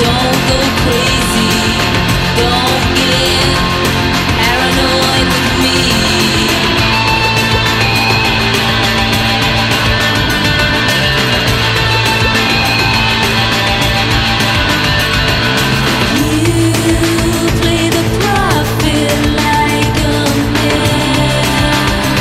Don't go crazy, don't get paranoid with me. You play the prophet like a man.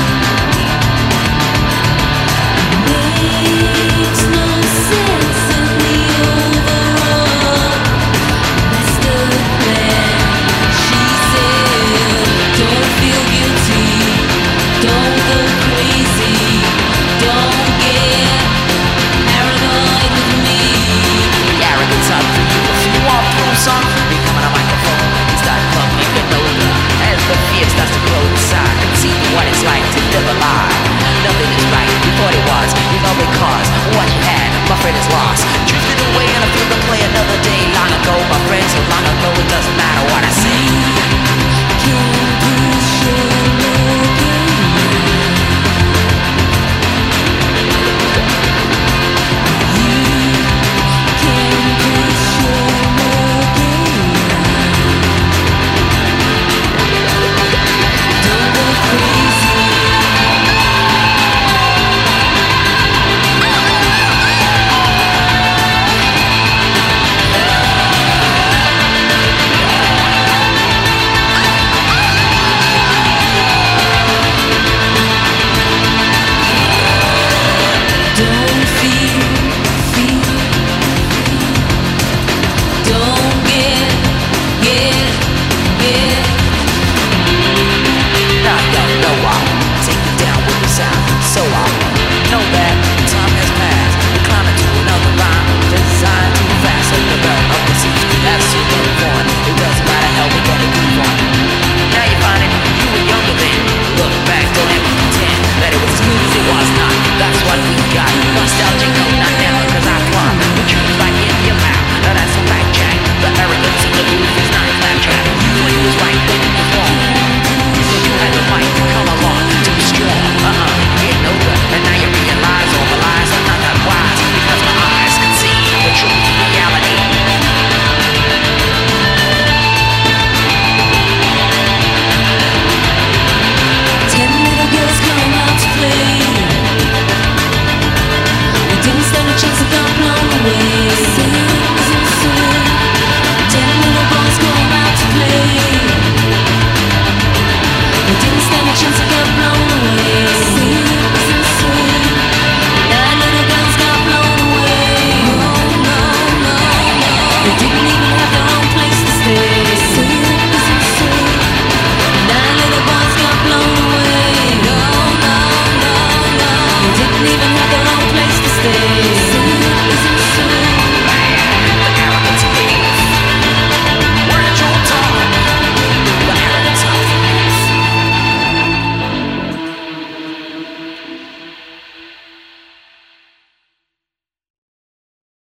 Makes no sense in the overall master plan. She said, don't feel guilty, don't go crazy, don't get paranoid with me. The arrogance up for you. If you want proof, son, you come on a microphone and start bubbling your nose as the fear starts to grow inside. Conceive what it's like to live a lie. Nothing is right before it was, you know, because what you had, my friend, is